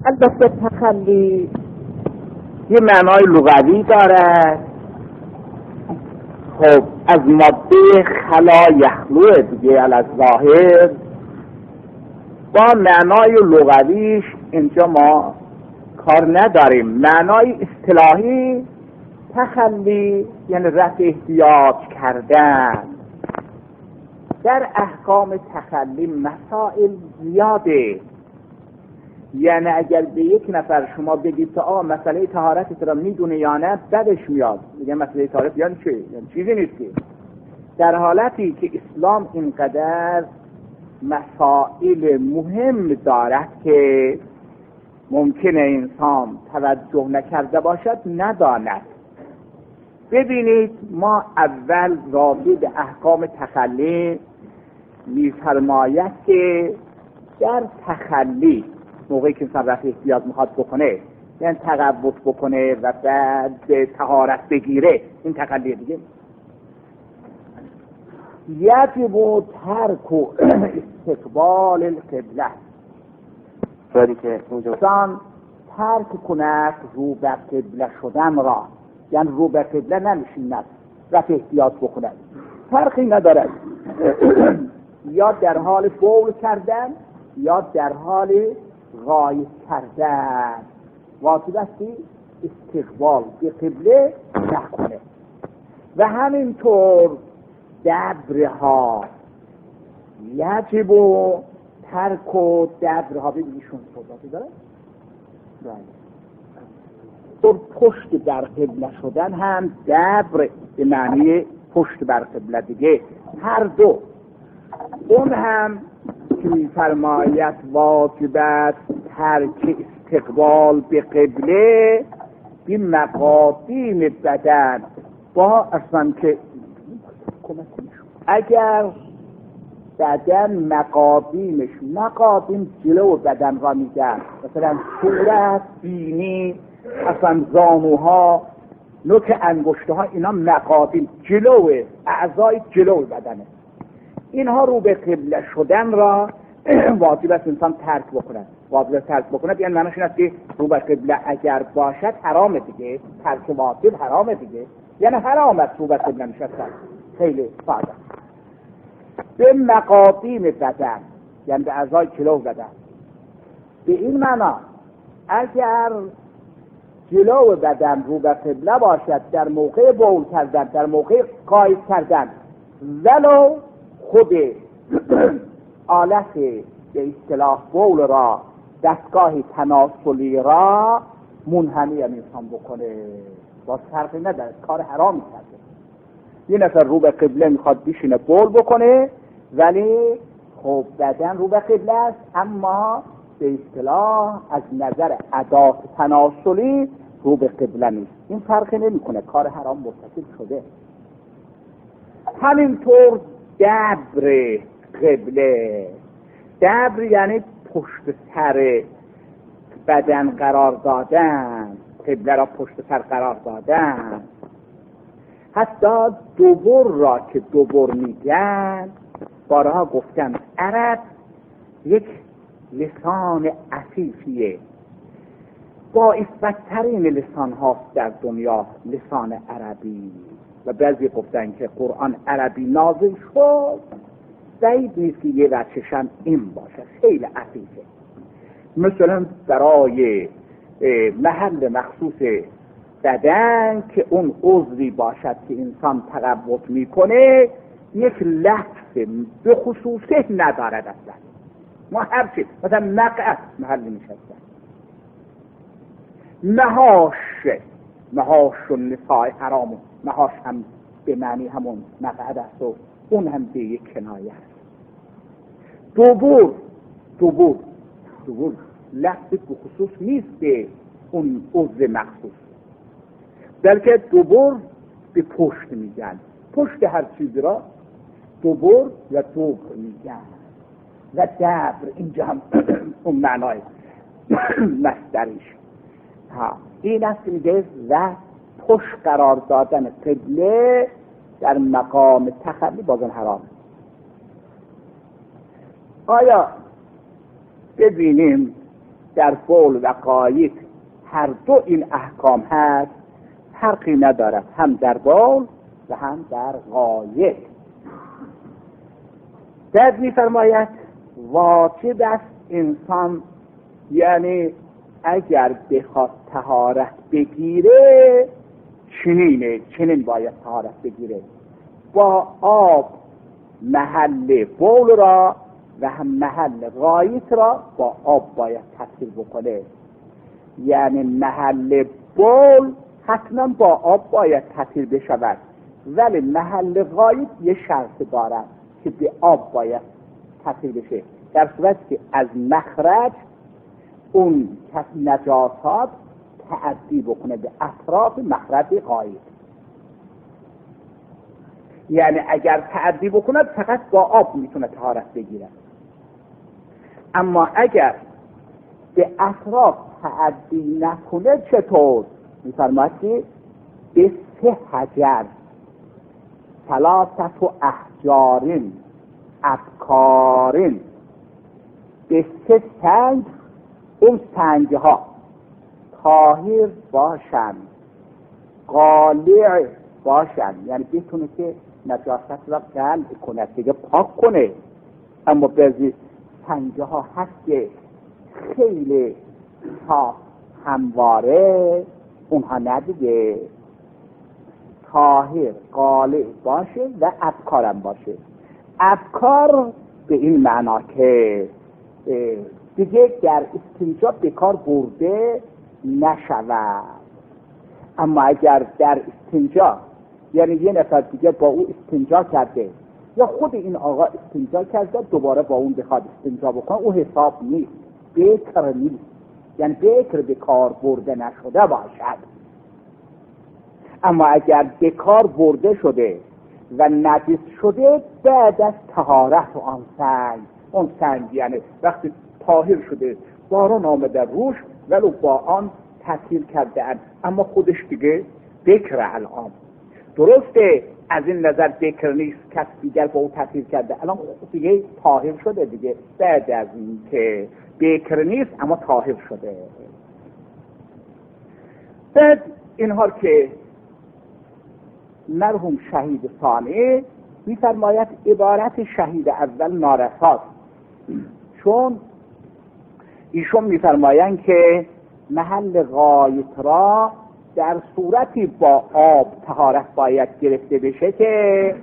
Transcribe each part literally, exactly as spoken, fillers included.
البته تخلی یه معنای لغوی داره. خب از ماده خلا یخلو دیگه علی ظاهر با معنای لغویش اینجا ما کار نداریم. معنای اصطلاحی تخلی یعنی رفع احتیاج کردن. در احکام تخلی مسائل زیاده. یعنی اگر به یک نفر شما بگید تا آقا مسئله طهارت را میدونه یا نه، بدش میاد، میگه مسئله طهارت یعنی چی؟ یعنی چیزی نیستی. در حالتی که اسلام اینقدر مسائل مهم دارد که ممکنه انسان توجه نکرده باشد نداند. ببینید ما اول راجع به احکام تخلی میفرماید که در تخلی موقعی که انسان رفع احتیاج میخواد بکنه، یعنی تقوت بکنه و بعد طهارت بگیره، این تخلیه دیگه. یجب ترک استقبال القبله، طوری که انسان ترک کند رو به قبله شدن را، یعنی رو به قبله نمیشیند رفع احتیاج بکند، فرقی ندارد یا در حال بول کردن یا در حال غایب کردن، واجب است استقبال به قبله نکنه. و همینطور دبرها یجب ترک و دبرها، ببینیشون صحبتی داره در پشت بر قبله شدن هم دبر به معنی پشت بر قبله دیگه، هر دو اون هم که می‌فرماید واجبت ترک استقبال به قبله بی مقادیم بدن، با اصلا که اگر بدن مقادیمش، مقادیم جلو بدن را میگن، مثلا صورت، بینی، اصلا زانوها، نوک انگشتها، اینا مقادیم جلو اعضای جلو بدنه. اینها رو به قبله شدن را واجب است انسان ترک بکند. واجب است ترک بکند یعنی معنیش این است که رو به قبله اگر باشد حرامه دیگه، ترک واجب حرامه دیگه، یعنی حرام است رو به قبله نشستن. خیلی ساده. به مقادیم بدن یعنی به اعضای جلو بدن، به این معنا اگر جلو بدن رو به قبله باشد در موقع بول کردن، در موقع غایب کردن، ولو خود آلت به اصطلاح بول را، دستگاه تناسلی را منحنی انسان بکنه، با فرقی نداره، کار حرامی کرده. یه نفر رو به قبله میخواد بشینه بول بکنه، ولی خب بدن رو به قبله است، اما به اصطلاح از نظر ادات تناسلی رو به قبله نیست. این فرقی نمیکنه، کار حرام مرتکب شده. همینطور دبر قبله، دبر یعنی پشت سر بدن قرار دادن، قبله را پشت سر قرار دادن. حتی دوبر را که دوبر میگن، بارها گفتم عرب یک لسان عفیفیه، با عفت‌ترین لسان هاست در دنیا لسان عربی، و بعضی گفتن که قرآن عربی نازل شد، بعید نیست که یه وجهشم این باشه، خیلی عفیفه. مثلا برای محل مخصوص بدن که اون عضوی باشد که انسان تقوت میکنه، یک لفظ به خصوصه ندارد اصلا. ما هر چی مثلا مقعد محلی میشستن، مهاش، مهاش و نسای حرام، مهاش هم به معنی همون مقعد است و اون هم به یک کنایه است. دوبور، دوبور، دوبور لفظ به خصوص نیست به اون عضو مخصوص، بلکه دوبور به پشت میگن، پشت هر چیز را دوبور یا دوبر میگن. و دبر اینجا هم اون معنای مصدریش ها این است که میگه و پشت قرار دادن قبله در مقام تخلی بازن حرام. آیا ببینیم در بول و غایط هر دو این احکام هست، فرقی ندارد، هم در بول و هم در غایط. بعد می‌فرماید واجب است انسان، یعنی اگر بخواد طهارت بگیره چنینه، چنین باید طهارت بگیره: با آب محل بول را و هم محل غایط را با آب باید تطهیر بکنه. یعنی محل بول حتما با آب باید تطهیر بشود، ولی محل غایط یه شرط دارد که به آب باید تطهیر بشه، در صورتی که از مخرج اون نجاسات تعدی بکنه به اطراف مخرج غایط. یعنی اگر تعدی بکنه فقط با آب میتونه طهارت بگیره، اما اگر به اطراف تعدی نکنه چطور؟ میفرماید که به سه حجر، ثلاثت و احجارین، ابکارین، به سه سنگ، اون سنگ ها طاهر باشن، قالع باشن، یعنی بتونه که نجاست را قلع کنه، دیگه پاک کنه. اما بعضی سنگ ها هست که خیلی تا همواره، اونها ندیگه. طاهر قالع باشه و ابکارم باشه. ابکار به این معنا که دیگه در استنجا به کار برده نشود، اما اگر در استنجا، یعنی یه نفر دیگه با او استنجا کرده یا خود این آقا استنجا کرده دوباره با اون بخواد استنجا بکنه، او حساب نیست، بکر نیست، یعنی بکر به کار برده نشده باشد. اما اگر به کار برده شده و نجس شده، بعد از طهارت و آن سنگ، اون سنگ یعنی وقتی طاهر شده باران آمده روش ولو با آن تطهیر کرده اند، اما خودش دیگه بکر الان، درسته از این نظر بکر نیست، کس دیگر با او تطهیر کرده الان دیگه طاهر شده دیگه، بعد از این که بکر نیست اما طاهر شده. بعد اینها که مرحوم شهید ثانی می‌فرماید عبارت شهید اول نارساست، چون ایشون می‌فرمایند که محل غایط را در صورتی با آب طهارت باید گرفته بشه که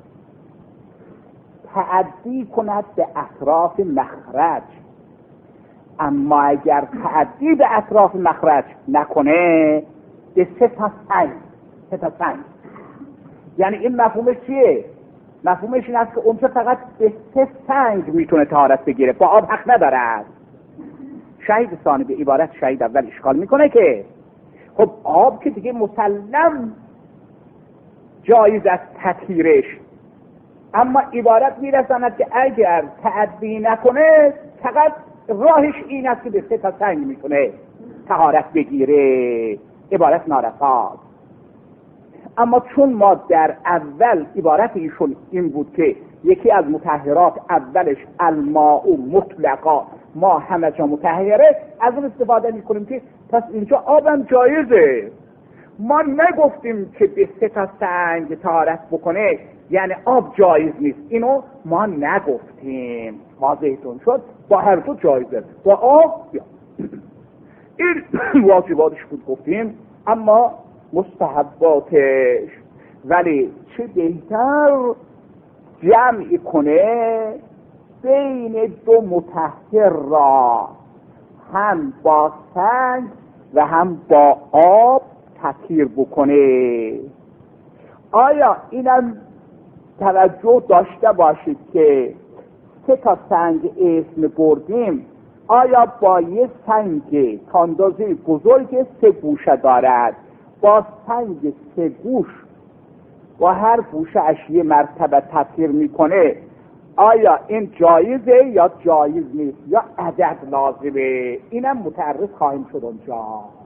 تعدی کند به اطراف مخرج، اما اگر تعدی به اطراف مخرج نکنه به سه تا سنگ، سه تا سنگ. یعنی این مفهومش چیه؟ مفهومش این است که اونجا فقط به سه سنگ میتونه طهارت بگیره، با آب حق نداره. شهید ثانی به عبارت شهید اول اشکال میکنه که خب آب که دیگه مسلم جایز است تطهیرش، اما عبارت میرساند که اگر تعدی نکنه فقط راهش این است که به سه تا سنگ میتونه طهارت بگیره. عبارت نارساست. اما چون ما در اول عبارت ایشون این بود که یکی از مطهرات اولش الماء مطلقا، ما همه جا مطهره، از اون استفاده میکنیم که پس اینجا آبم جایزه. ما نگفتیم که به سه تا سنگ طهارت بکنه یعنی آب جایز نیست، اینو ما نگفتیم، واضحتون شد. با هر دو جایزه، با آب یا این واجباتش بود گفتیم، اما مستحباتش. ولی چه بهتر جمع کنه بین دو مطهر را، هم با سنگ و هم با آب تطهیر بکنه. آیا اینم توجه داشته باشید که سه تا سنگ اسم بردیم، آیا با یه سنگ تاندازه بزرگ سه گوشه دارد، با سنگ سه گوش و هر گوشه اش یه مرتبه تطهیر میکنه، آیا این جایزه یا جایز نیست یا عدد لازمه؟ اینم متعرض خواهیم شد اونجا.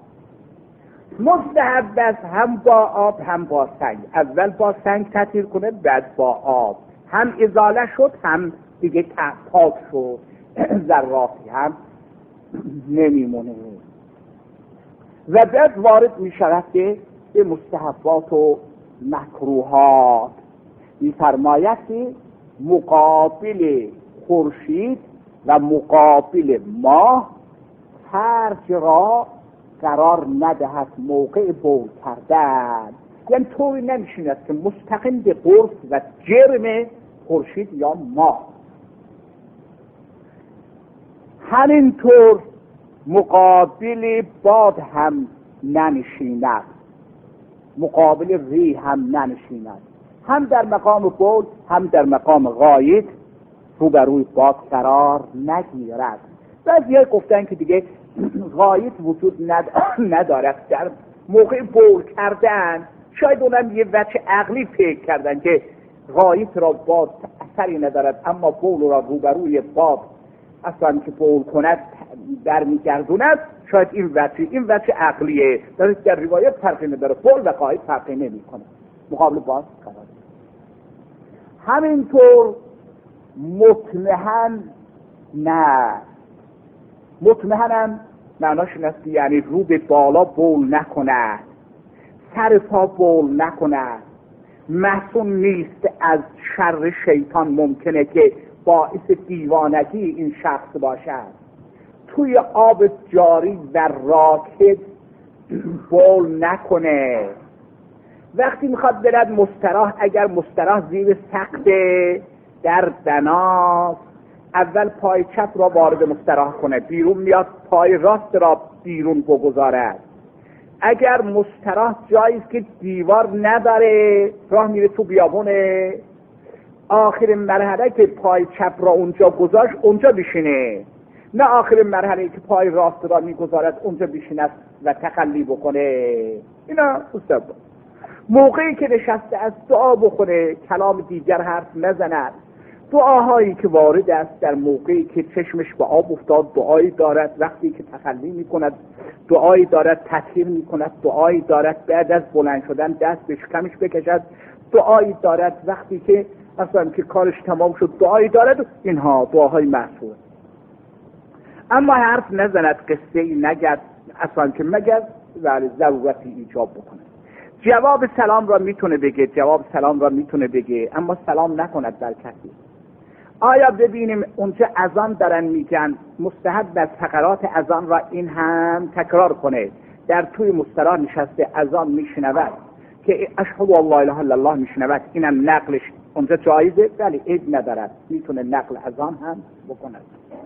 مستحب است هم با آب هم با سنگ، اول با سنگ تطهیر کنه بعد با آب، هم ازاله شد هم دیگه پاک شد، ذراتی هم نمیمونه و بعد وارد می شود که به مستحبات و مکروهات. می‌فرماید که مقابل خورشید و مقابل ماه فرج را قرار ندهد موقع بول کردن، یعنی طوری نمی‌شیند که مستقیم به قرص و جرم خورشید یا ماه. همینطور مقابل باد هم ننشیند، مقابل ری هم ننشیند، هم در مقام بول هم در مقام غایط روبروی باد قرار نگیرد. بعضی‌ها گفتن که دیگه غایط وجود ندارد در موقع بول کردن. شاید اونم یه وجه عقلی فکر کردن که غایط را باد اثری ندارد، اما بول را روبروی باد اصلا که بول کند در میگردوند. شاید این وجه این وجه عقلیه، در در روایت فرقی نداره، بول و غایط فرقی نمی‌کنه، مقابل باد قرار. همینطور مطمئن نه، مطمئنم معناش این است یعنی رو به بالا بول نکند، سر پا بول نکند، معصوم نیست از شر شیطان. ممکنه که باعث دیوانگی این شخص باشد. توی آب جاری و راکد بول نکنه. وقتی میخواد برد مستراح، اگر مستراح زیر سقف در بناست، اول پای چپ را وارد مستراح کنه، بیرون میاد پای راست را بیرون بگذارد. اگر مستراح جایی است که دیوار نداره، راه میره تو بیابونه، آخرین مرحله که پای چپ را اونجا گذاشت اونجا بشینه، نه آخرین مرحله که پای راست را میگذارد اونجا بشیند و تخلی بکنه. اینا استاد موقعی که نشسته از دعا بخونه، کلام دیگر حرف نزند. دعاهایی که وارد است در موقعی که چشمش به آب افتاد دعایی دارد، وقتی که تخلی میکند دعایی دارد، تطهیر میکند دعایی دارد، بعد از بلند شدن دست به شکمش بکشد دعایی دارد، وقتی که اصلا که کارش تمام شد دعایی دارد. اینها دعاهای محصول. اما حرف نزند، قصه ای نگد، اصلا که مگر ولی ضرورتی ایجاب بکنه. جواب سلام را میتونه بگه، جواب سلام را میتونه بگه، اما سلام نکند بر کسی. آیا ببینیم اونجا اذان دارن میگن، مستحب از فقرات اذان را این هم تکرار کنه. در توی مستراح نشسته اذان میشنود که اشهد ان لا اله الا الله میشنود، اینم نقلش اونجا جایزه، ولی عیب ندارد، میتونه نقل اذان هم بکند.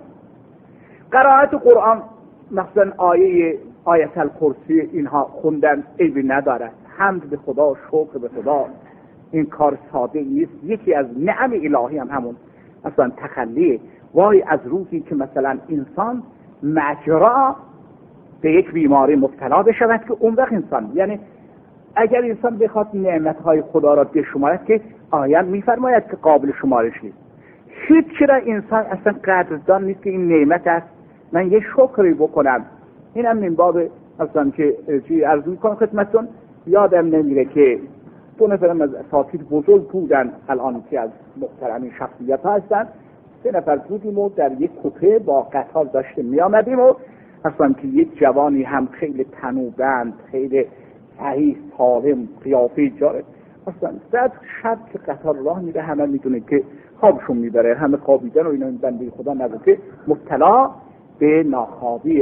قرائت قرآن مثلا آیه آیت الکرسی اینها خوندن عیبی ندارد. حمد به خدا، شکر به خدا، این کار ساده نیست. یکی از نعم الهی هم همون اصلا تخلیه. وای از روزی که مثلا انسان مجرا به یک بیماری مبتلا بشود که اون وقت انسان، یعنی اگر انسان بخواد نعمتهای خدا را بشمارد که آیت میفرماید که قابل شمارش نیست. هیچ چرا انسان اصلا قدردان نیست که این نعمت است، من یه شکری بکنم. اینم من باب اصلا که چی عرض میکنم خدمتتون. یادم نمیره که دو نفر از اساتید بزرگ بودن، الان که از محترمین شخصیت ها هستن، سه نفر بودیم و در یک کوپه با قطار داشتیم می آمدیم و اصلا که یک جوانی هم خیلی تنوبند، خیلی صحیح سالم، قیافه جاره، اصلا صد شب که قطار راه میره همه میدونه که خوابشون میبره، همه خوابیدن و اینا، این بنده خدا نبود که مبتلا به ناخوابی،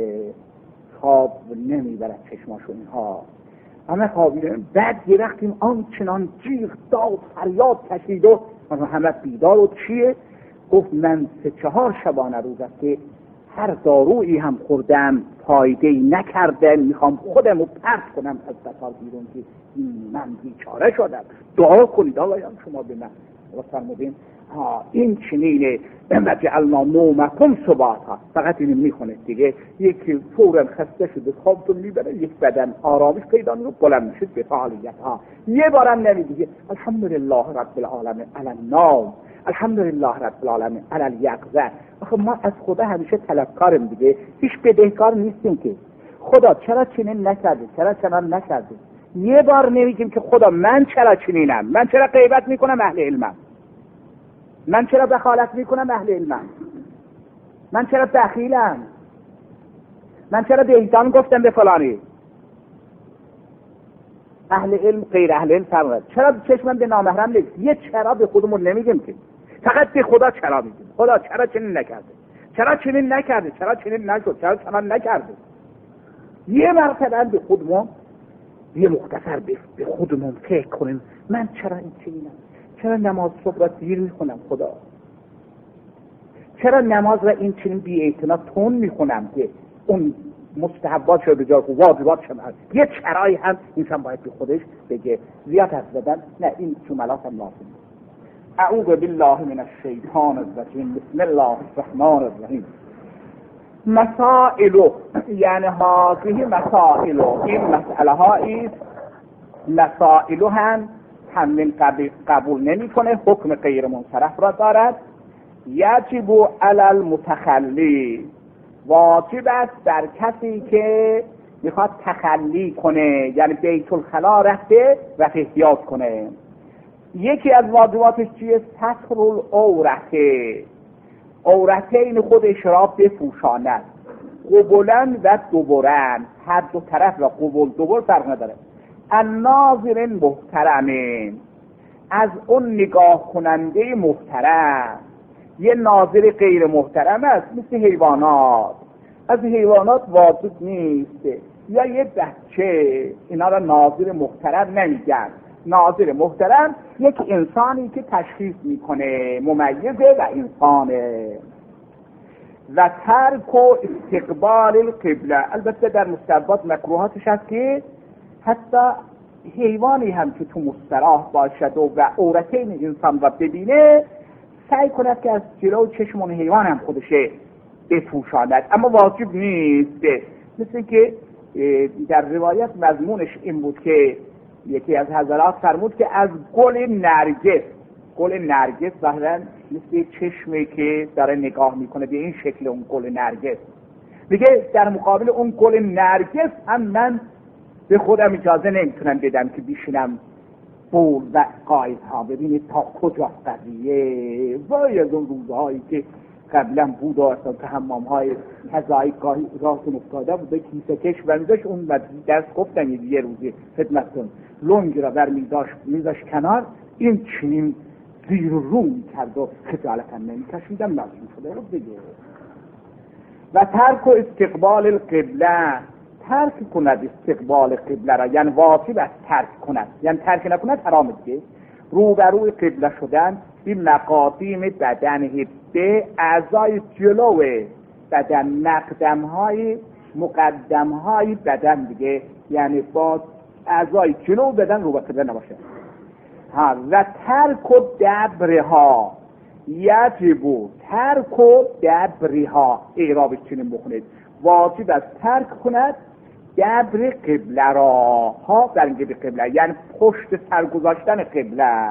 خواب نمیبرد چشماشون ها، همه خوابیدن. بعد یه رفتیم آنچنان جیغ داد فریاد کشید و همه بیدار و چیه؟ گفت من سه چهار شبانه روز است که هر دارویی هم خوردم فایده نکرده، میخوام خودم رو پرت کنم از قطار بیرون که من بیچاره شدم، دعا کنید آقایان شما به من. و فرمودین این چنینه وجعلنا نومکم سباتا، فقط اینو میخونه دیگه. یک فورا خسته شده خوابتون میبره، یک بدن آرامش پیدا میکنه، بلند میشید به فعالیت ها. یه بارم نمیگه الحمدلله رب العالمین علی النوم، الحمدلله رب العالمین علی الیقظه. آخه ما از خدا همیشه طلبکاریم دیگه، هیچ بدهکار نیستیم که خدا چرا چنین نکردی، چرا چنان نکردی. یه بار نمیگیم که خدا من چرا چنینم، من چرا غیبت میکنم اهل علمم، من چرا بخالت میکنم اهل علمم، من چرا بخیلم، من چرا دیدان گفتم به فلانی؟ اهل علم غیر اهل علم فرق. چرا چشمم به نامحرم نگید؟ یه چرا به خودمون نمیگیم که، فقط به خدا چرا میگیم. خدا چرا چنین نکرده؟ چرا چنین نکرده؟ چرا چنین نشد؟ چرا چنین نکرده؟ یه مرتبه به خودمون یه مختصر به خودمون فکر کنیم من چرا این چنینم؟ چرا نماز صبح را دیر میخونم خدا؟ چرا نماز را این چنین بی اعتنا تون میخونم که اون مستحبات شده به جای واجبات شده؟ یه چرایی هم انسان باید به خودش بگه. زیاد حرف زدن نه، این جملات هم لازم. اعوذ بالله من الشیطان الرجیم، بسم الله الرحمن الرحیم. مسائل یعنی هذه مسائل، این مسئله هایی مسائل هم همین قبول نمی کنه، حکم غیر منصرف را دارد. یجب علی المتخلی، واجب است بر کسی که میخواد تخلی کنه، یعنی بیت الخلا رفته و احتیاط کنه. یکی از واجباتش چیه؟ ستر العورته، عورته این خودش را بپوشاند. قبولن و دبرن، هر دو طرف را قبول دبر فرق نداره. الناظر محترمین، از اون نگاه کننده محترم. یه ناظر غیر محترم است مثل حیوانات، از حیوانات واجب نیست. یا یه بچه، اینا را ناظر محترم نمیگن. ناظر محترم یک انسانی که تشخیص میکنه ممیزه و انسانه. و ترک و استقبال القبله، البته در مستحبات مکروهاتش هست که حتی حیوانی هم که تو مستراح باشد و عورتین انسان را ببینه سعی کند که از جلو چشم اون حیوان هم خودشه بپوشاند، اما واجب نیست. مثل که در روایت مضمونش این بود که یکی از حضرات فرمود که از گل نرگس، گل نرگس ظاهرا مثل چشمی که داره نگاه میکنه به این شکل اون گل نرگس، میگه در مقابل اون گل نرگس هم من به خودم اجازه نمیتونم بدم که بیشنم بول و قایز ها. ببینید تا کجاست قضیه. وای از اون روزهایی که قبلا بود و اصلا که حمام های هزایی گاهی راهتون افتاده بود کیسه کش و میداش اون دست گفتم یه روزی خدمتتون لنگ را بر میداش میداش کنار، این چنین زیر رو میکرد و خجالتم نمیکشیدم لازم شده رو بگه. و ترک و استقبال القبله، ترک کند استقبال قبله را، یعنی واجب است ترک کند، یعنی ترک نکند حرامه دیگه. روبروی قبله شدن به مقادیم بدن، به اعضای جلو بدن، مقدم های مقدم های بدن دیگه، یعنی با اعضای جلو بدن رو به قبله نباشه. ها. و ترک و دبرها، یجب ترک و دبرها، اعرابش چنین بخونید، واجب است ترک کند دبر قبله را، ها در اینجا به قبله یعنی پشت سر گذاشتن قبله.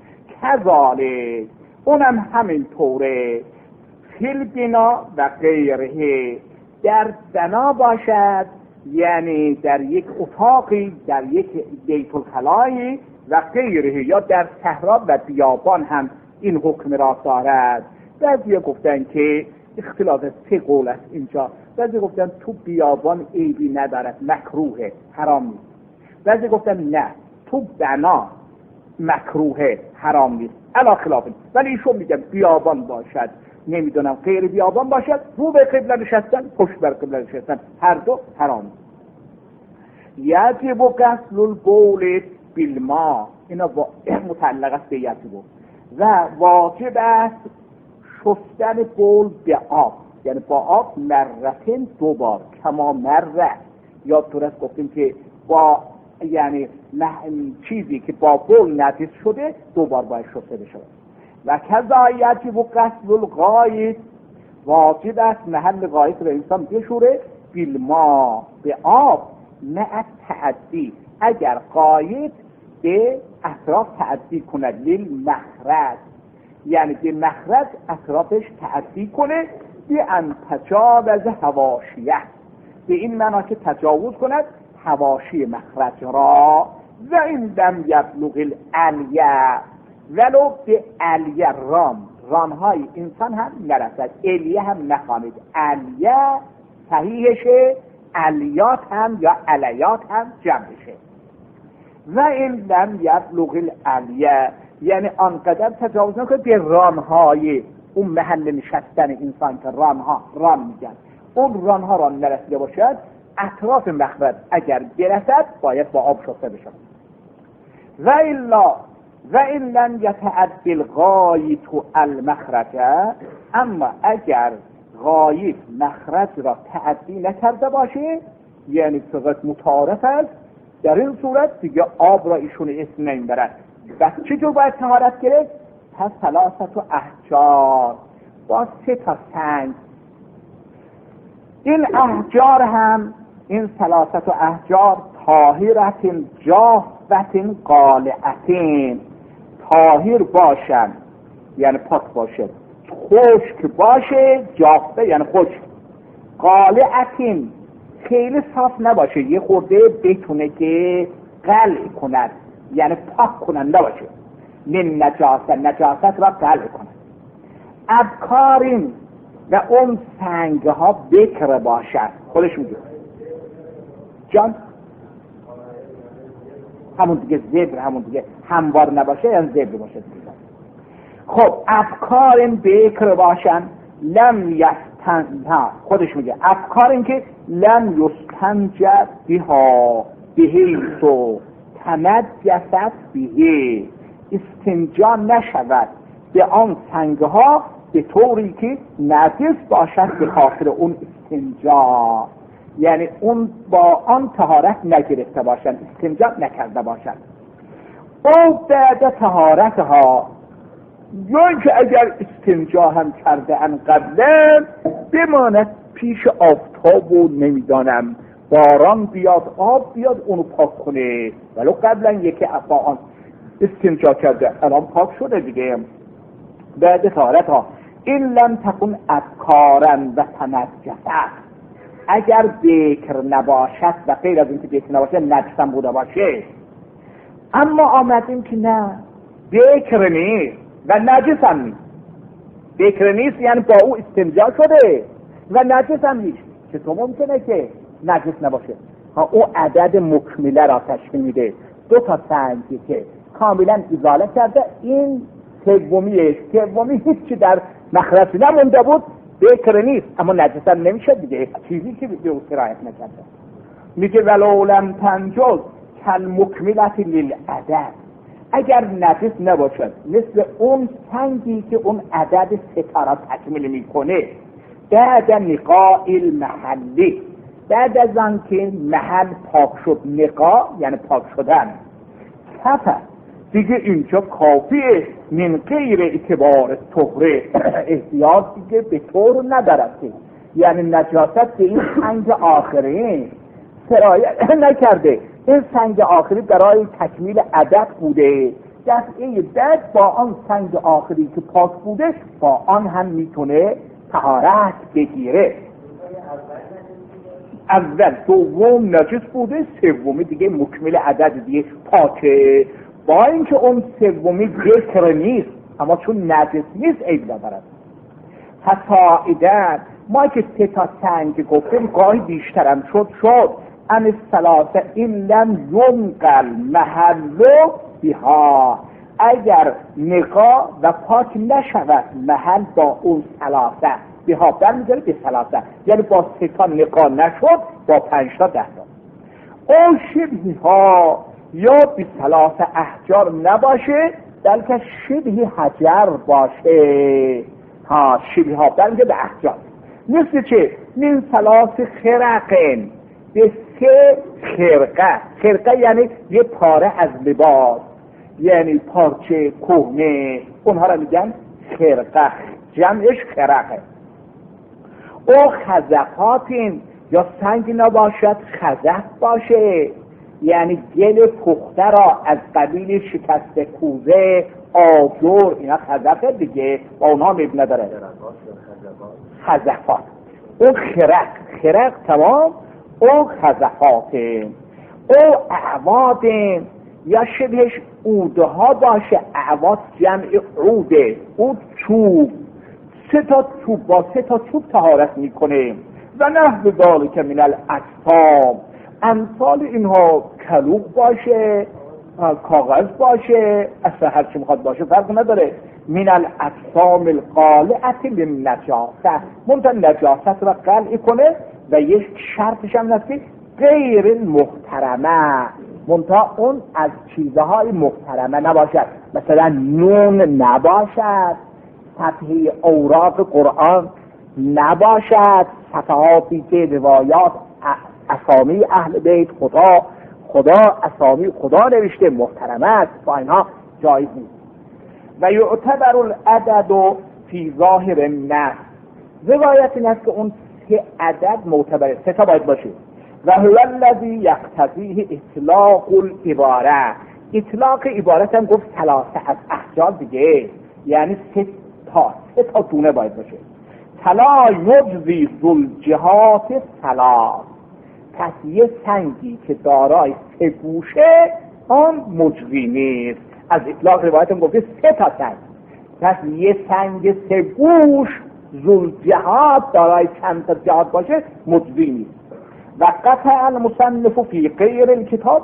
کذالک، اونم همین طوره. فیل بنا و غیره، در بنا باشد یعنی در یک اتاقی، در یک بیت الخلایی و غیره، یا در صحرا و بیابان هم این حکم را دارد. بعضی گفتن که اختلاف سه قول است اینجا، بعضی گفتن تو بیابان عیبی ندارد مکروه حرام نیست، بعضی گفتن نه تو بنا مکروه حرام نیست، علا خلاف. ولی ایشون میگن بیابان باشد، نمیدونم غیر بیابان باشد، رو به قبله نشستن پشت بر قبله نشستن، هر دو حرام. یجب غسل البول بالماء، اینا با متعلق است به یجب. و واجب است شستن بول به آب، یعنی با آب مرتين دو بار، کما مره، یا درست گفتیم که با یعنی چیزی که با بول نجس شده دو بار باید شسته بشه. و کذا یجب غسل الغایط، واجب است محل غایط رو انسان بشوره بالماء به آب، نه تعدی، اگر غایط به اطراف تعدی کند للمخرج، یعنی به مخرج اطرافش تعدی کنه، به ان تجاوز حواشیه، به این معنا که تجاوز کند حواشی مخرج را. و این دم یبلغ الالیه، ولو به الیه رام، رامهای انسان هم نرسد، الیه هم نخوانید، الیه صحیحشه علیات هم یا علیات هم جمع بشه. و این لم یبلغ العلیه یعنی آنقدر تجاوز نکنه به رانهای اون محل نشستن انسان که رانها ران میگن، اون رانها را نرسیده باشد، اطراف مخرج اگر برسد باید با آب شسته بشه. و الا و این لم یتعدی الغایط المخرج، اما اگر غایط مخرج را تعدی نکرده باشه یعنی فقط متعارف است، در این صورت دیگه آب را ایشون اسم نمیبرد. بس چجور باید طهارت گرفت؟ پس ثلاثت و احجار، با سه تا سنگ. این احجار هم این ثلاثت و احجار طاهرت جافت قالعتین، طاهر باشن یعنی پاک باشه، خشک باشه، جافه یعنی خشک، قالعتین خیلی صاف نباشه، یه خورده بتونه که قلع کند یعنی پاک کننده باشه، من نجاست نجاست را قلع کند. ابکارین و اون سنگ ها بکر باشد، خودش میگه جان همون دیگه زبر، همون دیگه هموار نباشه یعنی زبر باشه دیگه. خب ابکارین بکر باشن، لم یستن ها خودش میگه ابکارین که لم یستنجد بها بهیسو تنجست بهی، استنجا نشود به آن سنگ ها به طوری که نجس باشد به خاطر اون استنجا، یعنی اون با آن طهارت نگرفته باشن، استنجا نکرده باشن. او بعد طهارت ها یا که اگر استنجا هم کرده ان قبلا بماند پیش آفتاب و نمیدانم باران بیاد آب بیاد اونو پاک کنه، ولو قبلا یکی با آن استنجا کرده الان پاک شده دیگه. بعد طهارت ها این لم تکن ابکارن و تنجست، اگر بکر نباشد و غیر از اینکه بکر نباشه نجسم بوده باشه، اما آمدیم که نه بکر نیست و نجس هم نیست. بکر نیست یعنی با او استنجا شده و نجس هم نیست، چطور ممکنه که نجس نباشه؟ ها او عدد مکمله را تشکیل میده، دو تا سنگی که کاملا ازاله کرده، این سومیه سومی هیچی در مخرج نمونده بود، بکر نیست اما نجس هم نمیشه دیگه، چیزی که به او سرایت نکرده. میگه ولو لم تنجز کل مکملت للعدد، اگر نجس نباشد مثل اون سنگی که اون عدد ستا را تکمیل میکنه، بعد نقاء المحلی، بعد از آن که محل پاک شد، نقاء یعنی پاک شدن، کفه دیگه اینجا کافیه، من غیر اعتبار طهره، احتیاط دیگه به طهر ندارد، یعنی نجاست به این سنگ آخری سرایت نکرده. این سنگ آخری برای تکمیل عدد بوده، دفعه بعد با آن سنگ آخری که پاک بوده با آن هم میتونه طهارت بگیره. اول دوم نجس بوده، سومی دیگه مکمل عدد دیگه پاکه، با اینکه اون سومی بکر نیست اما چون نجس نیست عیب ندارد. حتی ایدن ما که سه تا سنگ گفتیم گاهی بیشترم شد شد ان الثلاثه این لم ینقل محلو بها، اگر نقا و پاک نشود محل با اون ثلاثه بها برمی‌داره به ثلاثه، یعنی با سه تا نقا نشد با پنج تا ده تا. او شبهی ها یا به ثلاثه احجار نباشه بلکه شبه حجر باشه، ها شبهی ها برمی‌داره به احجار، مثل چه؟ من ثلاث خرقین، به سه خرقه، خرقه یعنی یه پاره از لباس، یعنی پارچه کهنه، اونها را میگن خرقه، جمعش خرقه. او خزفاتین یا سنگ نباشد خزف باشه، یعنی گل پخته را از قبیل شکست کوزه، آجر، اینا خزفه دیگه، با اونها میب نداره. خزفات او خرق، خرق تمام، او خزفاتین، او اعوادین یا شبهش عوده ها باشه، اعواد جمع عوده، عود چوب، سه تا چوب با سه تا چوب طهارت میکنه. و نحو ذالک من الاجسام، امثال اینها کلوغ باشه، کاغذ باشه، اصلا هر چی میخواد باشه فرق نداره. من الاجسام القالعه للنجاسه، منتها نجاست رو قلع کنه و یک شرطش هم هست که غیر محترمه، منتها اون از چیزهای محترمه نباشد. مثلا نون نباشد، صفحه اوراق قرآن نباشد، صفحاتی که روایات اسامی اهل بیت خدا خدا اسامی خدا نوشته محترمه است، با اینها جایز نیست. و یعتبر العدد فی ظاهر النص، روایت این است که اون سه عدد معتبره، سه تا باید باشه. و هو الذی یقتضیه اطلاق العباره، اطلاق عبارت هم گفت ثلاثه از احجار دیگه، یعنی سه تا سه تا دونه باید باشه. فلا یجزی ذوالجهات ثلاث، پس یه سنگی که دارای سه گوشه آن مجزی نیست. از اطلاق روایت هم گفته سه تا سنگ، پس یه سنگ سه گوش ذوالجهات دارای چند تا جهات باشه مجزی نیست. و قطع المصنف فی غیر الکتاب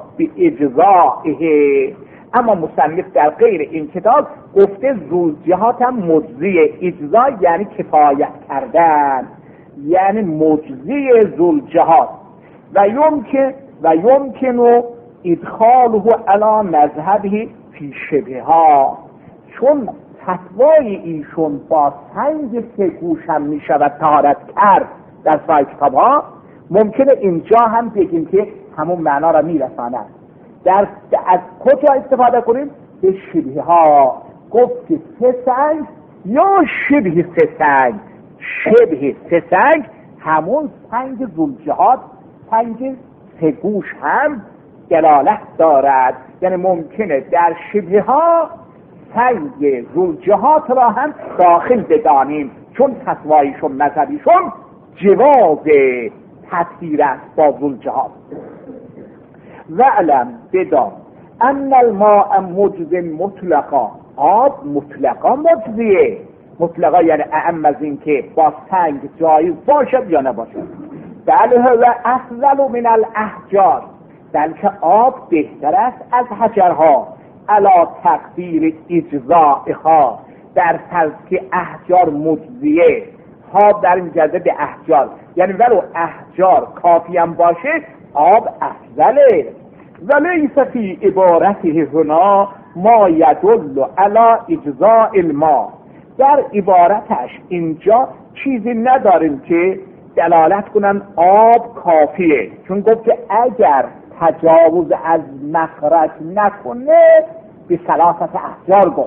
باجزائه، اما مصنف در غیر این کتاب گفته ذوالجهات هم مجزی، اجزا یعنی کفایت کردن، یعنی مجزی ذوالجهات. و یمکن و یمکن ادخاله علی مذهبه فی شبهها، چون فتوای ایشون با سنگ سه گوش هم می شود طهارت کرد در سایر کتاب‌ها، ممکنه اینجا هم بگیم که همون معنا را میرساند. در از کجا استفاده کنیم؟ به شبه ها، گفت که سه سنگ یا شبه سه سنگ، شبه سه سنگ همون سنگ ذوالجهات، سنگ سه گوش هم دلالت دارد، یعنی ممکنه در شبه ها سنگ ذوالجهات را هم داخل بدانیم، چون فتوایشون مذهبیشون جواز تطهیر است با ذوالجهات. وعلم بدان ان الماء مجز مطلقا، آب مطلقا مجزیه، مطلقا یعنی اعم از این که با سنگ جایز باشد یا نباشد. بله هو افضل من الاحجار، بلکه آب بهتر است از حجرها، علا تقدیر اجزائها، در فرض که احجار مجزیه، ها در این جزء به احجار، یعنی ولو احجار کافی هم باشه آب افضله. ولیس فی عبارته هنا ما یدل علی اجزاء الماء، در عبارتش اینجا چیزی نداریم که دلالت کنن آب کافیه، چون گفت که اگر تجاوز از مخرج نکنه به ثلاثه احجار گفت.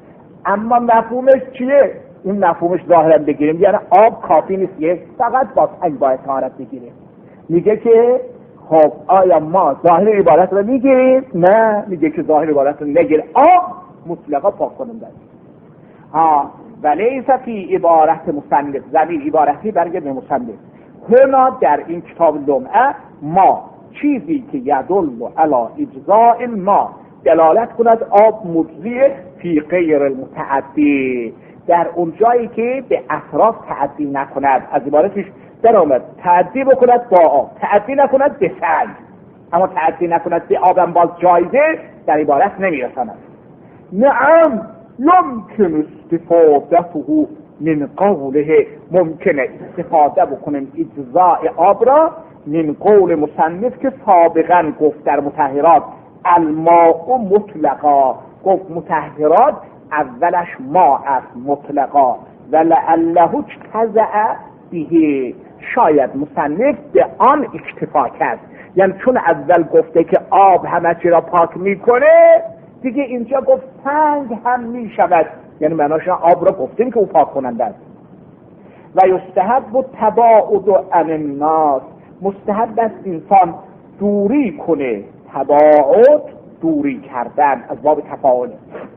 اما مفهومش چیه؟ این مفهومش ظاهرا بگیریم یعنی آب کافی نیست، یه فقط با سنگ باید طهارت بگیریم. میگه که خب آیا ما ظاهر عبارت رو میگیریم؟ نه، میگه که ظاهر عبارت رو نگیر، آب مطلقا پاک کننده است. ها ولیس فی عبارت مصنف، ضمیر عبارتی برگرد به مصنف. هنا در این کتاب لمعه ما چیزی که یدل علی اجزاء الماء، دلالت کند آب مجزی فی غیر المتعدی، در اون جایی که به اطراف تعدی نکند، از عبارتش در آمد تعدی بکند با آب، تعدی نکند به سنگ، اما تعدی نکند به آبم باز جایزه در عبارت نمیرساند. نعم یمکن استفادته من قوله، ممکنه استفاده بکنیم اجزاء آب را من قول مصنف که سابقا گفت در مطهرات الماء مطلقا، گفت مطهرات اولش ما است مطلقا، ولعله اجتزأ به، شاید مصنف به آن اکتفا کرد، یعنی چون اول گفته که آب همه چی را پاک میکنه، دیگه اینجا گفت سنگ هم میشود، یعنی معناش آب را گفتیم که او پاک کننده است. و یستحب التباعد عن الناس، مستحب است انسان دوری کنه، تباعد دوری کردن از باب تفاعل،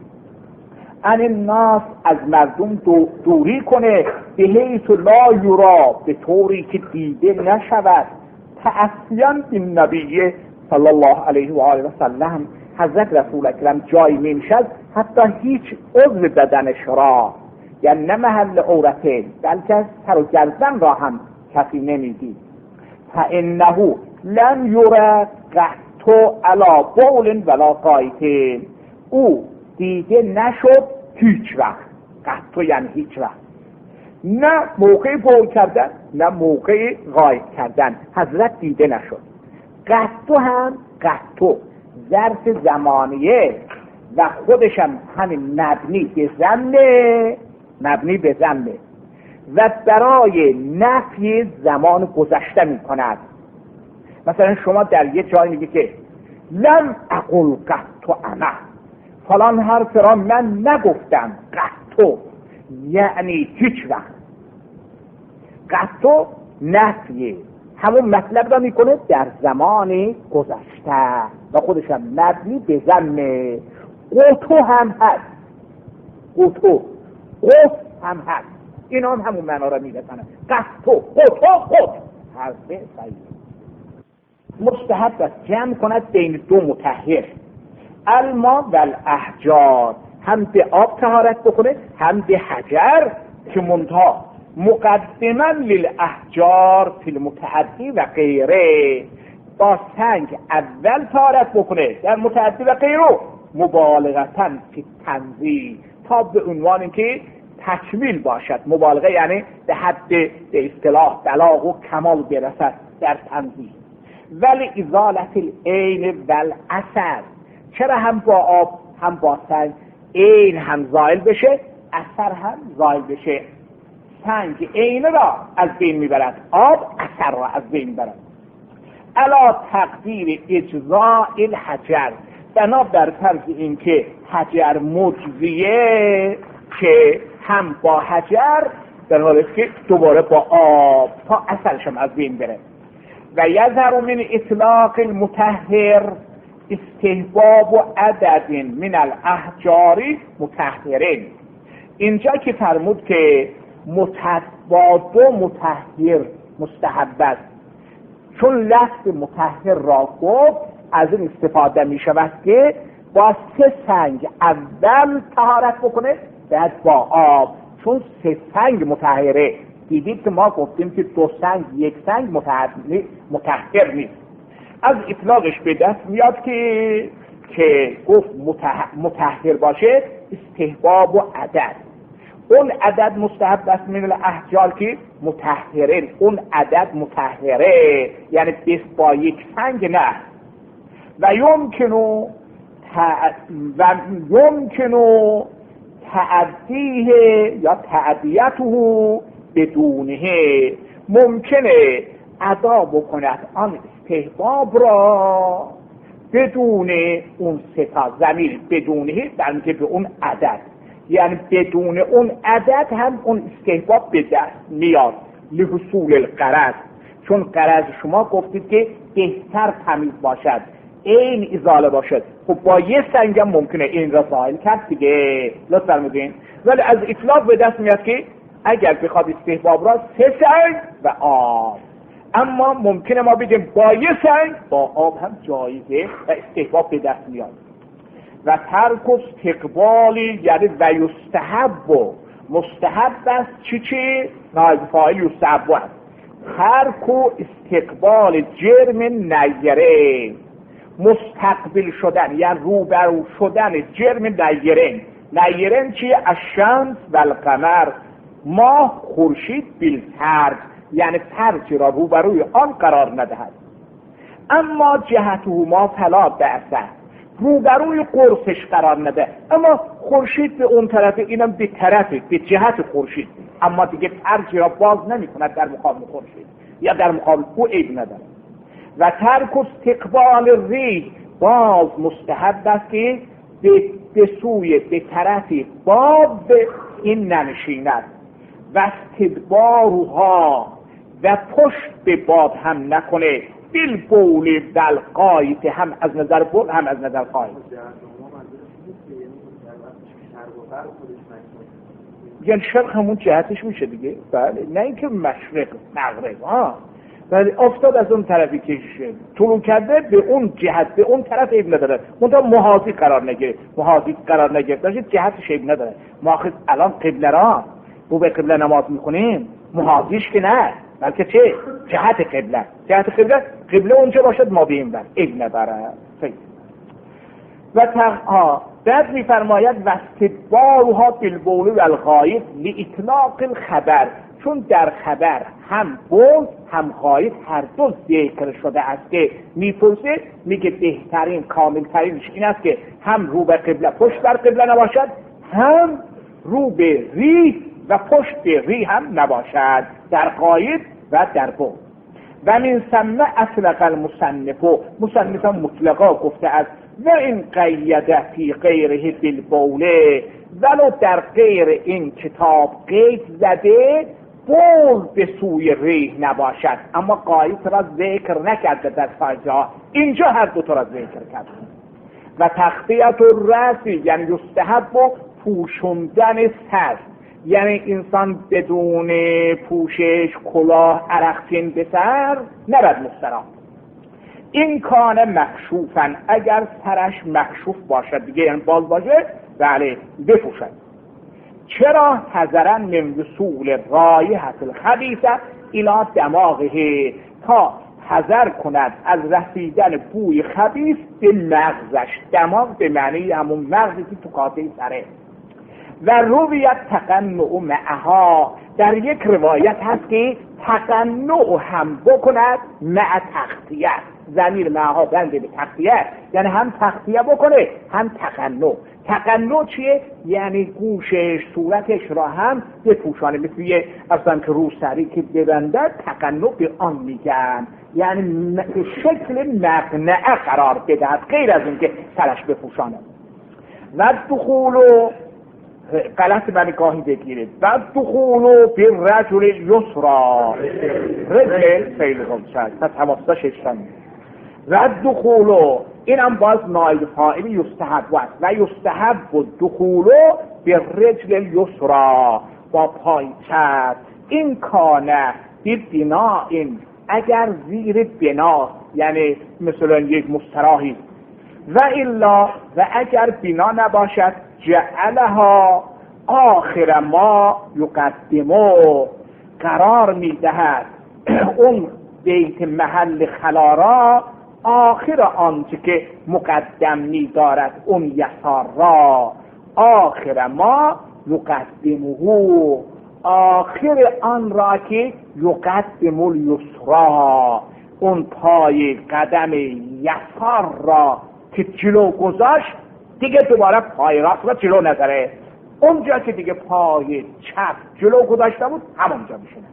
عن الناس از مردم دو دوری کنه، به حیث لا یرا، به طوری که دیده نشود، تأسیاً بالنبی صلی الله علیه و آله و سلم، حضرت رسول اکرم جای نمیشد حتی هیچ عضو بدنش را، یعنی نه محل عورته بلکه سر و گردن را هم کسی نمیدید. فانه لم یره قط علی بول ولا غایط، او دیده نشد هیچ وقت. قط یعنی هیچ وقت، نه موقع بول کردن نه موقع غایط کردن حضرت دیده نشد. قط هم قط ظرف زمانیه و خودش هم همین مبنی به ضمه، مبنی به ضمه و برای نفی زمان گذشته می کند. مثلا شما در یه جایی میگه که لم اقل قط انا، فلان حرف را من نگفتم قط، یعنی هیچ وقت. قط نفیه، همون مطلب را میکنه در زمان گذشته و خودش هم مبنی به ضمه. قطو هم هست، قطو قط هم هست، این هم همون معنا را میرسنه. قطو قطو قط حرف صحیح. مستحب است جمع کند بین دو مطهر، الماء و الاحجار، هم به آب طهارت بکنه هم به حجر، که منتها مقدما للاحجار فی المتعدی و غیره، با سنگ اول طهارت بکنه در متعدی و غیره، مبالغتا فی تنزیه، تا به عنوان که تکمیل باشد. مبالغه یعنی به حد به اصطلاح بلاغ و کمال برسد در تنزیه. ولی ازالت العین و الاثر، چرا هم با آب هم با سنگ عین هم زائل بشه، اثر هم زائل بشه. سنگ عین را از بین میبرد، آب اثر را از بین میبرد. علا تقدیر اجزاء الحجر، بنا بر فرض این که حجر مجزیه، که هم با حجر در حالی که دوباره با آب تا اثرش هم از بین بره. و یظهر من اطلاق المطهر استحباب و عدد من الاحجار مطهرین. اینجا که فرمود که متباد و مطهر مستحب است، چون لفظ مطهر را گفت از این استفاده می شود که با سه سنگ اول طهارت بکنه بعد با آب، چون سه سنگ مطهره. دیدید که ما گفتیم که دو سنگ یک سنگ مطهر نیست. از اطلاقش به دست میاد که که گفت مطهر باشه استحباب و عدد. اون عدد مستحب است من الاحجار که مطهرین، اون عدد مطهره یعنی بیست با یک سنگ نه. و یمکنو و یمکنو تعدیه یا تعدیته بدونه، ممکنه ادا بکند آن استحباب را بدون اون ستا ضمیر بدونه برمیگه به اون عدد، یعنی بدون اون عدد هم اون استحباب به دست میاد لحصول الغرض. چون غرض شما گفتید که بهتر تمیز باشد، این ازاله باشد. خب با یه سنگ هم ممکنه این را زائل کرد دیگه، لطف فرمودین. ولی از اطلاق به دست میاد که اگر بخواد استحباب را سه سنگ و آب، اما ممکنه ما بگیم با یه سنگ با آب هم جایزه و استحباب به دست میاد. و ترک استقبالی یعنی و یستحب و مستحب است چی چی؟ نایب فاعل یستحب است. ترک و استقبال جرم نیره، مستقبل شدن یا روبرو شدن جرم نیرین. نیرین چیه؟ الشمس و القمر، ماه خورشید بالفرد، یعنی فرجی را روبروی آن قرار ندهد. اما جهته ما فلا بأسه، روبروی قرصش قرار نده، اما خورشید به اون طرف، اینم به طرف به جهت خورشید، اما دیگه فرجی را باز نمی کند در مقابل خورشید یا در مقابل او عیب نداره. و ترک استقبال ریح، باز مستحب است که به, به سوی به طرف باب این ننشیند. و استدبارها و پشت به باد هم نکنه، بیل بول دل قایت، هم از نظر بول هم از نظر قایت. یعنی شرق همون جهتش میشه دیگه، بله، نه اینکه مشرق مغرب ها، ولی افتاد از اون طرفی که طلوع کرده به اون جهت، به اون طرف عیب نداره، منتها محاذی قرار نگیره. محاذی قرار نگرفت داشت جهتش عیب نداره. ما خود الان قبله را رو به قبله نماز میخونیم، محاذیش که نه، بلکه چه؟ جهت قبله. جهت قبله قبله اونجا باشد ما به این بر ابن برد و تقها بعد میفرماید و استدبارها بالبول و الغایب لاطلاق الخبر، چون در خبر هم بول هم غایب هر دو ذکر شده است که میپرسه میگه بهترین کاملترینش این است که هم رو به قبله پشت بر قبله نباشد، هم رو به ری و پشت به ری هم نباشد در غایب و در بول. و من ثم اطلق المصنف، مصنف مطلقا گفته است و این قیده فی غیره بالبوله، ولو در غیر این کتاب قید زده بول به سوی ریح نباشد، اما قایت را ذکر نکرده در فاجعه، اینجا هر دو تا را ذکر کرد. و تغطیه الرأس یعنی یستحب و پوشوندن سر، یعنی انسان بدون پوشش کلاه عرقچین به سر نباید مستراح. این کان مکشوفن، اگر سرش مکشوف باشد دیگه یعنی باز باشه بله بپوشد. چرا؟ حذرا من وصول رایحة الخبیثه الی دماغه، تا حذر کند از رسیدن بوی خبیث به مغزش. دماغ به معنی همون مغزی که تو قاطع سره. و رویت تقنع معها، در یک روایت هست که تقنع هم بکند مع تغطیه، ضمیر معها بنده به تغطیه، یعنی هم تغطیه بکنه هم تقنع. تقنع چیه؟ یعنی گوشش صورتش را هم بپوشانه، مثل یه اصلا که روسری که ببنده تقنع به آن میگن، یعنی شکل مقنعه قرار بدهد غیر از این که سرش بپوشانه. و دخولو غلط من گاهی بگیرید و دخولو به رجل یسرا، رجل فیل غمشد پس هماستا ششتن. و دخولو این هم باز نایب فاعل یستحب است و یستحب و دخولو به رجل یسرا، با پای چپ. این کانه بی بنا، این اگر زیر بنا یعنی مثلا یک مستراحی، و الا و اگر بنا نباشد جعلها آخر ما یقدمو، قرار میدهد اون بیت محل خلارا آخر آنچه که مقدم می‌دارد اون یسار را، آخر ما یقدمه، آخر آن را که یقدم الیسرا، اون پای قدم یسار را که جلو گذاشت دیگه دوباره پای راست را جلو نذاره، اونجا که دیگه پای چپ جلو گذاشته بود همونجا میشونه.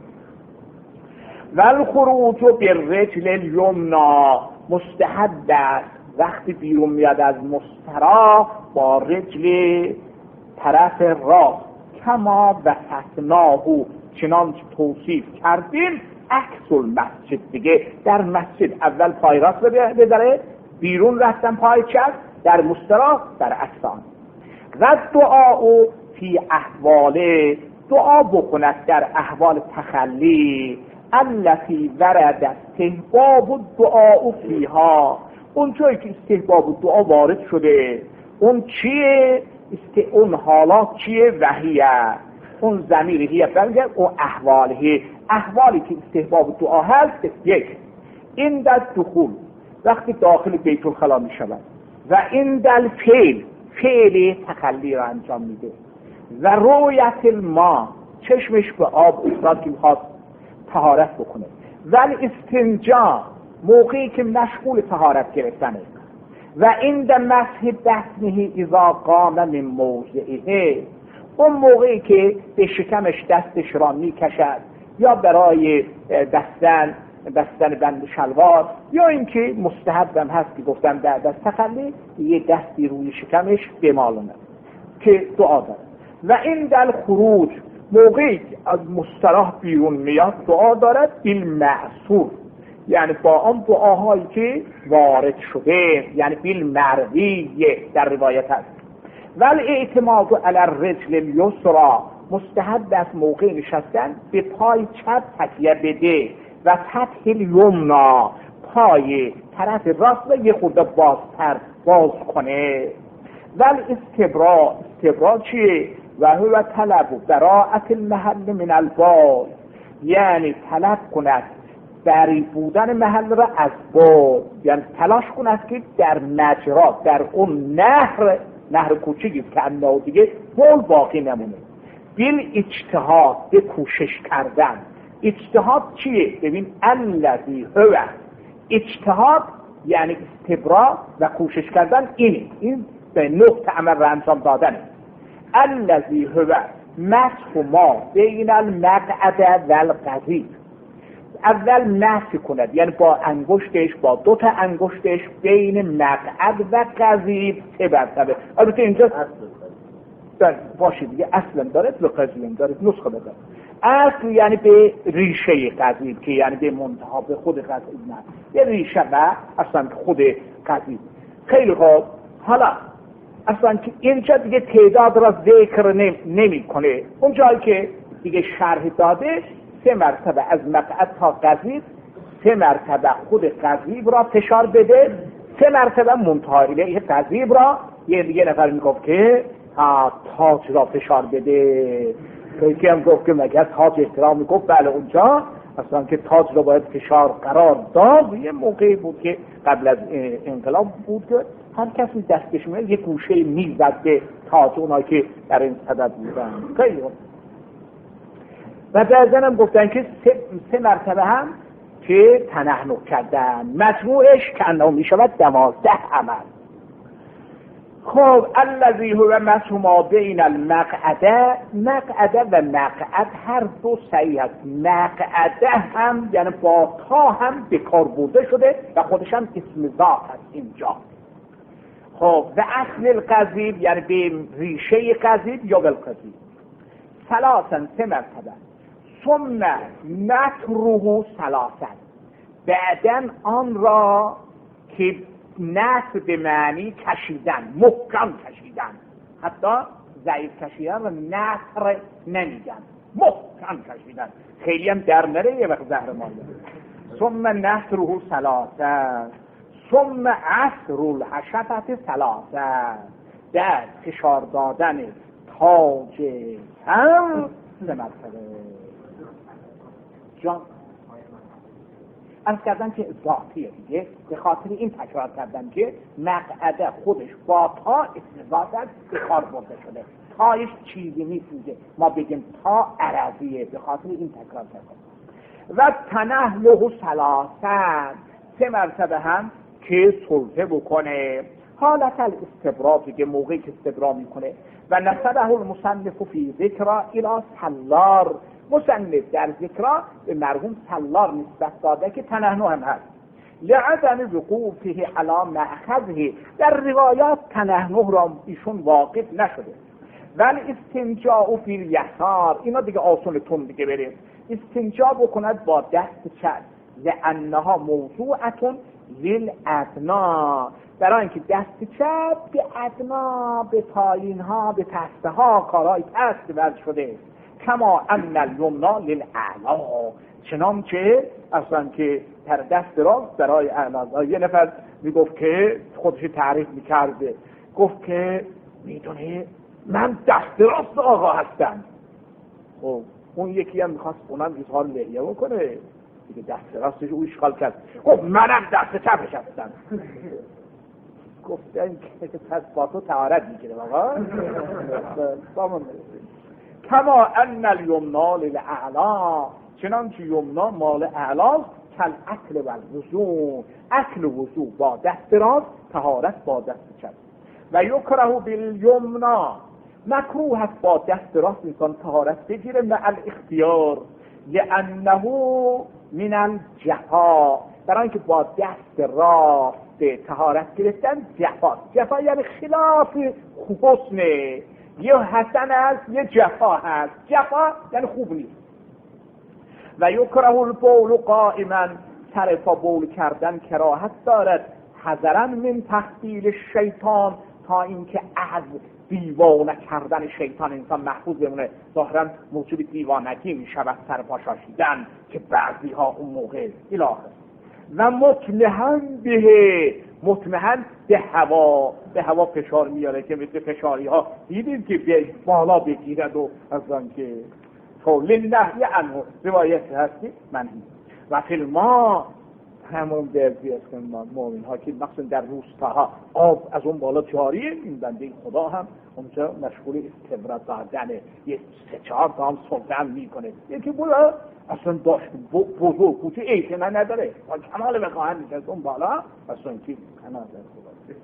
والخروج بالرجل الیمنا، مستحب است وقتی بیرون میاد از مستراح با رجل طرف راست، کما وصفناه، چنان توصیف کردیم، عکس المسجد، دیگه در مسجد اول پای راست بذاره، بیرون رفتن پای چپ، در مستراح در عکسان. و دعا فی احواله، دعا بکند در احوال تخلی، التي ورد استحباب الدعاء فیها، اون جایی که استحباب دعا وارد شده اون چیه؟ است اون حالات چیه؟ وحیه، اون ضمیر هی برمیگه اون احواله، احوالی که استحباب دعا هست. یک، این در دخول وقتی داخل بیت الخلا می شود، و این در فعل فعل تخلی را انجام میده، و رویت الماء چشمش به آب افتاد که میخواد طهارت بکنه، ولی استنجا موقعی که مشغول طهارت گرفتنه، و این در مسح دستنه اذا قام من موضعه، اون موقعی که به شکمش دستش را میکشد یا برای دستن دستن بند شلوار، یا اینکه مستحبم هست که گفتم در دست تخلی یه دستی روی شکمش بمالونه که دعا داره. و این در خروج موقعی از مستراح بیرون میاد دعا دارد بالمعصور، یعنی با آن دعاهایی که وارد شده، یعنی بالمرویه در روایت هست. ولی اعتماد علی الرجل الیسرا، مستحب است موقع نشستن به پای چپ تکیه بده، و فتح الیمنا، پای طرف راست را یه خورده بازتر باز کنه. ولی استبرا، استبرا چیه؟ و هو طلب براءت المحل من البال، یعنی طلب کند بری بودن محل را از باد، یعنی تلاش کند که در مجرا، در اون نهر نهر کوچیکی که اندازه دیگه بول باقی نمونه. بیل اجتهاد، به کوشش کردن. اجتهاد چیه؟ ببین الذی هو، اجتهاد یعنی استبرا و کوشش کردن. اینه، این به نقطه عمل را انجام دادنه. الذی هو مسح ما بین المقعد و القضیب. اول مسح کند، یعنی با انگشتش، با دو تا انگشتش بین مقعد و قضیب سه مرتبه. البته اینجا باشه دیگه، اصلا داره تو قضیب داره نسخه بده. اصل یعنی به ریشه قضیب، که یعنی به منتها، به خود قضیب نه، یه ریشه و اصلا خود قضیب. خیلی خوب. حالا اصلا که اینجا دیگه تعداد را ذکر نمی کنه. اون جایی که دیگه شرح داده، سه مرتبه از مقعد تا قضیب، سه مرتبه خود قضیب را فشار بده، سه مرتبه منتها الیه قضیب را. یه دیگه نفر میگفت که تاج را فشار بده، که هم گفت که مگر تاج احترام میگفت بله اونجا اصلا که تاج را باید فشار قرار داد. یه موقعی بود که قبل از انقلاب بود که هر کسی دستش میاد یه گوشه میزد به تاج اونایی که در این صدد بودن. خیلی بود. و بعضن هم گفتن که سه, سه مرتبه هم که تنحنح کردن، مجموعش که انه میشود دوازده عمل. خب الذی هو مسح ما بین المقعده، مقعده و مقعد هر دو صحیح است. مقعده هم یعنی با تا هم به کار برده شده و خودش هم اسم ذات است اینجا. خب و اصل القضیب یعنی به ریشه قضیب یا بالقضیب. ثلاثا سه مرتبه. ثم نتره ثلاثا، بعدن آن را که نصر به معنی کشیدن، محکم کشیدن، حتی ضعیف کشیدن و نصر نمیگن، محکم کشیدن، خیلی هم در نره یه وقت زهر مانده. ثم نصره ثلاثا ثم عصر الحشفت ثلاثا، در فشار دادن تاج هم سه مرتبه. جان از کردن که ذاتیه دیگه، به خاطر این تکرار کردن که مقعده خودش با تا اسم ذات است، به کار برده شده. تایش چیزی نیست، ما بگیم تا عرضیه، به خاطر این تکرار کردن. و تنحله ثلاثا، سه مرتبه هم که سلطه بکنه، حالت الاستبراء که موقعی که استبراء میکنه. و نسبه المصنف فی ذکر الی سلار، مصنف در ذکر به مرحوم سلار نسبت داده که تنحنح هم هست. لعدم وقوفه علی مأخذه، در روایات تنحنح را ایشون واقف نشده. ولی استنجاء فی الیسار، اینا دیگه آسون تون دیگه بریم. استنجا بکند با دست چپ، لانها موضوعتون للادنا، برای اینکه دست چپ به ادنا، به پایین ها، به تسته ها، کارهای پست ورد شده. کما ان الیمنا للاعلا، چنان که اصلا که در دست راست برای اعلا. یه نفر میگفت که خودش تعریف میکرده، گفت که میدونه من دست راست آقا هستم. خب اون یکی هم میخواست اونم اظهار لحیه بکنه دیگه، دست راستش او اشغال کرد، گفت منم دست چپش هستم. گفتن که پس با تو طهارت میگیره آقا. کما ان الیمنا للاعلا، چنانچه یمنا مال اعلاست، کل اکل و الوضوء، اکل و وضوء با دست راست، طهارت با دست چپ. و یکره بالیمنا، مکروه است با دست راست انسان طهارت بگیره مع الاختیار، لانه من الجفا، برای اینکه با دست راست طهارت گرفتن جفا. جفا یعنی خلاف حسنه، یه حسن است یه جفا هست. جفا یعنی خوب نیست. و یکره البول قائما، طرفا بول کردن کراهت دارد، حذرا من تحصیل شیطان، تا اینکه از دیوانه کردن شیطان انسان محفوظ بمونه. ظاهرا موجب دیوانگی می شود سرپا شاشیدن که بعضی ها اون موقع الاخر. و مطمئن به، مطمئن به هوا، به هوا فشار میاره که مثل فشاری ها دیدید که به بالا بگیرد و از آن که تو لنهی عنه روایت هستی منهی و فی الماء همون درزی است که مؤمن ها که مخصوصا در روستاها آب از اون بالا جاریه، این بنده خدا هم اونجا مشغول استبرا دادنه، یه سه چهار تا هم سلطن میکنه، یکی بودا اصلا داشت بزرگ کوچه ایتنا نداره با کمال بخواهن میشه اون بالا اصلا کی کنار در خدا.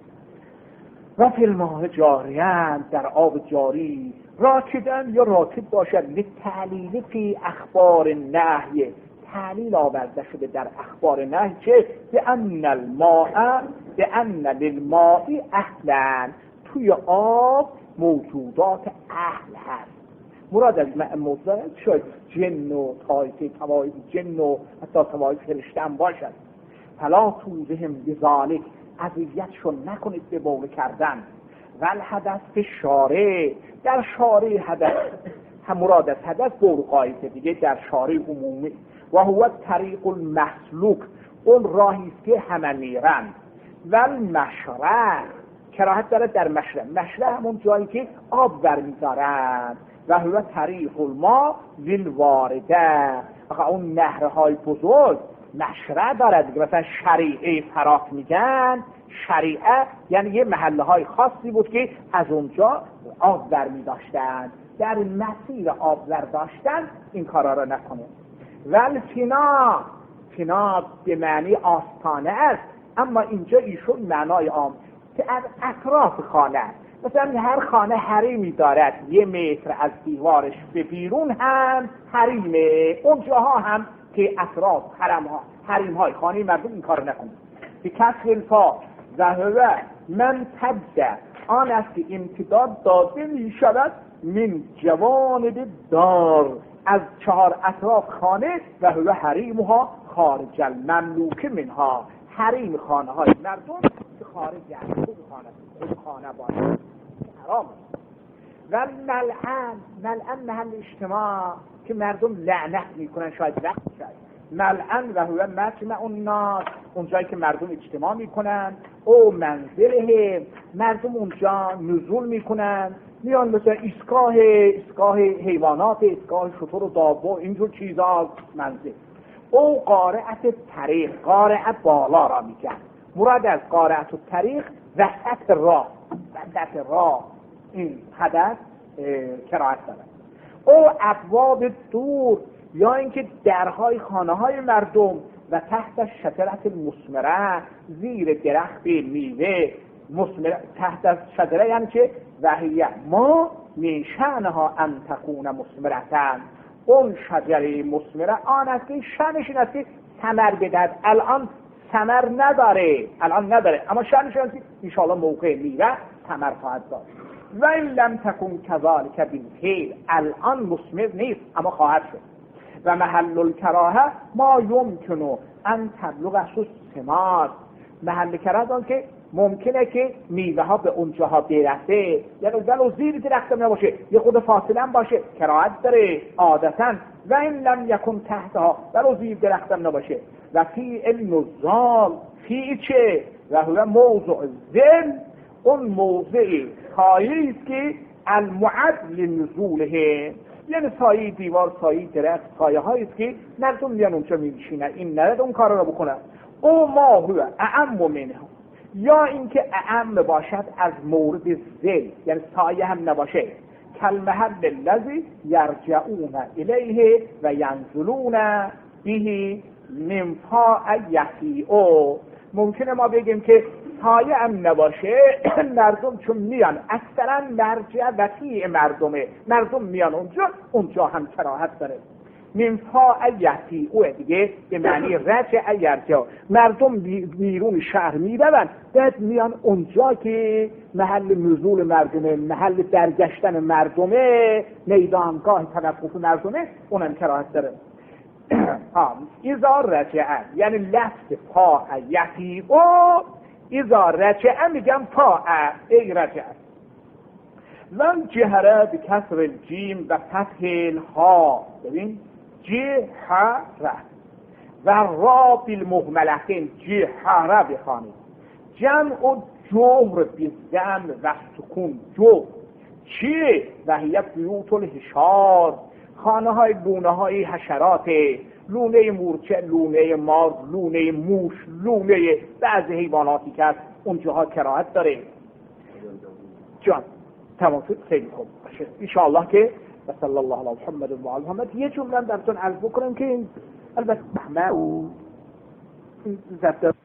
و فی الماء جاریان در آب جاری راکدن یا راکد باشد لتعلیل فی اخبار نهی، تعلیل آورده شده در اخبار نهی که به ان الماء به ان للماء اهلا، توی آب موجودات اهل هست. مراد از موجودات شاید جن و طایفه طوایف جن و حتی طوایف فرشته هم باشد. فلا توزهم بذالک، اذیتشون نکنید به بول کردن. ول حدث به شارع، در شارع حدث هم مراد از حدث بول قایته دیگه در شارع عمومی. و هو طریق المسلوک، اون راهی است که همه میرن. ول مشرع، کراهت داره در مشرع، مشرع همون جایی که آب برمیدارن. و هو طریق الماء والوارده، آخه اون نهرهای بزرگ مشرع دارد دیگه، مثلا شریعه فراق میگن، شریعه یعنی یه محله های خاصی بود که از اونجا آب برمی داشتن، در مسیر آب برداشتن این کارا را نکنه. ول فنا، فنا به معنی آستانه است، اما اینجا ایشون معنای عام که از اطراف خانه، مثلا هر خانه حریمی دارد، یه متر از دیوارش به بیرون هم حریمه، اونجاها هم که اطراف حرم ها حریم های خانه مردم این کار نکنه. به کسر الفا و هو من تبده، آن است که امتداد داده می شود من جوانب دار، از چهار اطراف خانه، و هو حریمها خارج المملوک منها، حریم خانه های مردم که خارج از خود خانه خود خانه باید حرام. و ملعن، ملعن محل اجتماع که مردم لعنت میکنن، شاید وقت شاید ملعن و هو مجمع الناس، اونجایی که مردم اجتماع میکنن، او منزله مردم اونجا نزول میکنن، میان مثلا ایستگاه ایستگاه حیوانات، ایستگاه شتر و دابه، اینجور چیزا منزل. او قارعت طریق، قارعت بالا را میگن، مراد از قارعت طریق وسط راه، وسط راه این حدث کراهت دارد. او ابواب دور، یا اینکه درهای خانه های مردم، و تحت شجرت المثمره، زیر درخت میوه مثمره، تحت شجره یعنی که وحیه ما من شأنها ان تکون مثمرةً، اون شجره مثمره آن است که شأنش این است که ثمر بدهد. الان ثمر نداره، الان نداره، اما شأنش این است که ان شاء الله موقع میوه ثمر خواهد داشت. و این لم تکن کذالک بالفعل، الان مثمر نیست اما خواهد شد. و محل الکراهه ما یمکنه ان تبلغ الثمار، محل کراهه آن که ممکنه که میوه ها به اونجاها برسه، یعنی ولو زیر درخت نباشه، یه خود فاصله هم باشه، کراهت داره عادتا. و این لم یکن تحتها، ولو زیر درخت هم نباشه. و فی النزال، فی چه؟ و هو موضع ذل، اون موضع سایه است که المعد لنزوله، یعنی سایه دیوار، سایه درخت، سایه هایی است که مردم میان اونجا میشینن، این نرد اون کار را بکنن. او ما هو اعم منه، یا اینکه اعم باشد از مورد ذل، یعنی سایه هم نباشه، کالمحل الذی یرجعون الیه و ینزلون به من فاء یفیء. ممکنه ما بگیم که سایه هم نباشه، مردم چون میان اکثرا مرجع وسیع مردمه، مردم میان اونجا، اونجا هم کراهت داره. من فاء یفیء دیگه به معنی رجع یرجع، مردم بیرون شهر میروند، بعد میان اونجا که محل نزول مردمه، محل درگشتن مردمه، میدانگاه توقف مردمه، اونم کراهت داره. اذا رجع یعنی لفظ فاء یفیء، اذا رجع میگم فاء ای رجع. و جهره به کسر الجیم و فتح الها، ببین جهره، و را بالمهملتین جهره بخوانید. جمع جهر بالضم و سکون، جهر چیه؟ و هی بیوت الحشار، خانه های گونه های حشرات، لونه مورچه، لونه مار، لونه موش، لونه بعضی حیواناتی که از اونجاها کراهت داره. جان تمام شد، خیلی خوب باشه ان شاء الله. که و صلی الله علی محمد و آل محمد. یه جمله درتون عرض بکنم که البته محمد